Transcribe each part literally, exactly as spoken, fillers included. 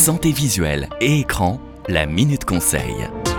Santé visuelle et écran, la Minute Conseil.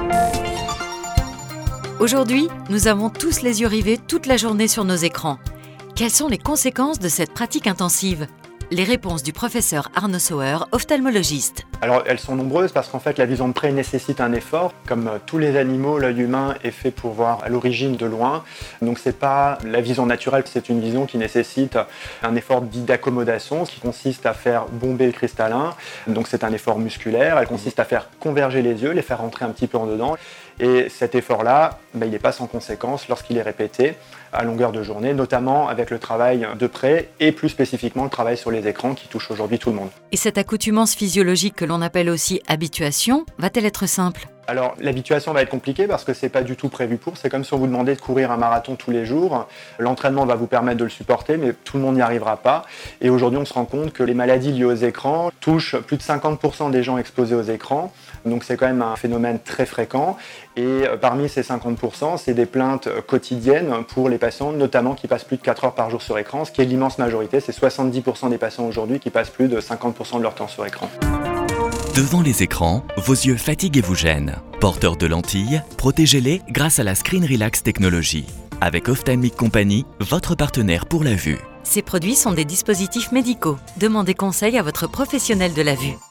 Aujourd'hui, nous avons tous les yeux rivés toute la journée sur nos écrans. Quelles sont les conséquences de cette pratique intensive ? Les réponses du professeur Arnaud Sauer, ophtalmologiste. Alors elles sont nombreuses parce qu'en fait la vision de près nécessite un effort. Comme tous les animaux, l'œil humain est fait pour voir à l'origine de loin. Donc c'est pas la vision naturelle, c'est une vision qui nécessite un effort dit d'accommodation qui consiste à faire bomber le cristallin. Donc c'est un effort musculaire, elle consiste à faire converger les yeux, les faire rentrer un petit peu en dedans. Et cet effort-là, ben, il n'est pas sans conséquence lorsqu'il est répété à longueur de journée, notamment avec le travail de près et plus spécifiquement le travail sur les écrans qui touche aujourd'hui tout le monde. Et cette accoutumance physiologique que l'on appelle aussi habituation, va-t-elle être simple ? Alors l'habituation va être compliquée parce que c'est pas du tout prévu pour, c'est comme si on vous demandait de courir un marathon tous les jours. L'entraînement va vous permettre de le supporter, mais tout le monde n'y arrivera pas. Et aujourd'hui on se rend compte que les maladies liées aux écrans touchent plus de cinquante pour cent des gens exposés aux écrans. Donc c'est quand même un phénomène très fréquent. Et parmi ces cinquante pour cent, c'est des plaintes quotidiennes pour les patients, notamment qui passent plus de quatre heures par jour sur écran, ce qui est l'immense majorité. C'est soixante-dix pour cent des patients aujourd'hui qui passent plus de cinquante pour cent de leur temps sur écran. Devant les écrans, vos yeux fatiguent et vous gênent. Porteurs de lentilles, protégez-les grâce à la Screen Relax Technology. Avec Ophthalmic Company, votre partenaire pour la vue. Ces produits sont des dispositifs médicaux. Demandez conseil à votre professionnel de la vue.